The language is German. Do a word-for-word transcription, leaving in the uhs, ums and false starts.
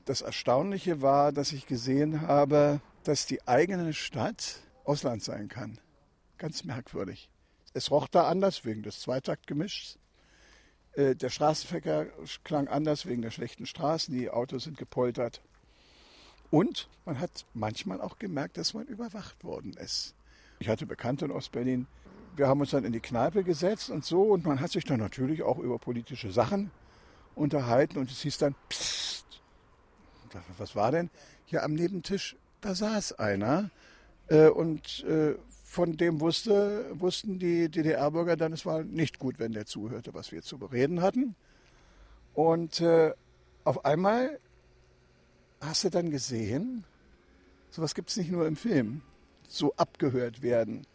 Das Erstaunliche war, dass ich gesehen habe, dass die eigene Stadt Ausland sein kann. Ganz merkwürdig. Es roch da anders wegen des Zweitaktgemischs. Der Straßenverkehr klang anders wegen der schlechten Straßen. Die Autos sind gepoltert. Und man hat manchmal auch gemerkt, dass man überwacht worden ist. Ich hatte Bekannte in Ostberlin. Wir haben uns dann in die Kneipe gesetzt und so. Und man hat sich dann natürlich auch über politische Sachen unterhalten. Und es hieß dann, Psst. Was war denn? Hier am Nebentisch, da saß einer. Und von dem wusste, wussten die D D R-Bürger dann, es war nicht gut, wenn der zuhörte, was wir zu bereden hatten. Und auf einmal hast du dann gesehen, sowas gibt es nicht nur im Film, so abgehört werden.